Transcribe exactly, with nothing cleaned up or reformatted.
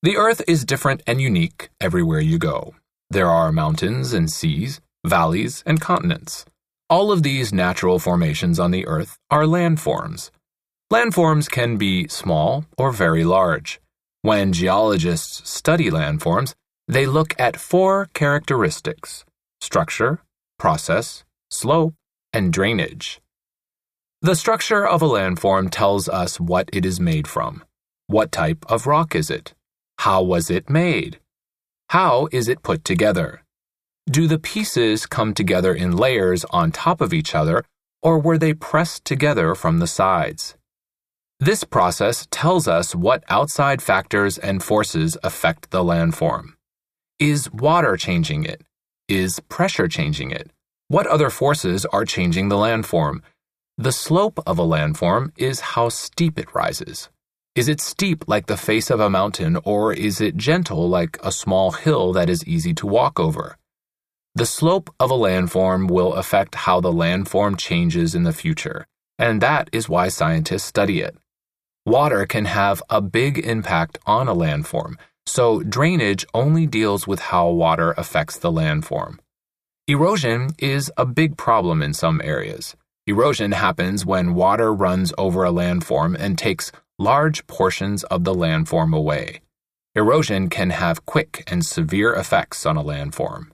The Earth is different and unique everywhere you go. There are mountains and seas, valleys and continents. All of these natural formations on the Earth are landforms. Landforms can be small or very large. When geologists study landforms, they look at four characteristics: structure, process, slope, and drainage. The structure of a landform tells us what it is made from. What type of rock is it? How was it made? How is it put together? Do the pieces come together in layers on top of each other, or were they pressed together from the sides? This process tells us what outside factors and forces affect the landform. Is water changing it? Is pressure changing it? What other forces are changing the landform? The slope of a landform is how steep it rises. Is it steep like the face of a mountain, or is it gentle like a small hill that is easy to walk over? The slope of a landform will affect how the landform changes in the future, and that is why scientists study it. Water can have a big impact on a landform, so drainage only deals with how water affects the landform. Erosion is a big problem in some areas. Erosion happens when water runs over a landform and takes large portions of the landform away. Erosion can have quick and severe effects on a landform.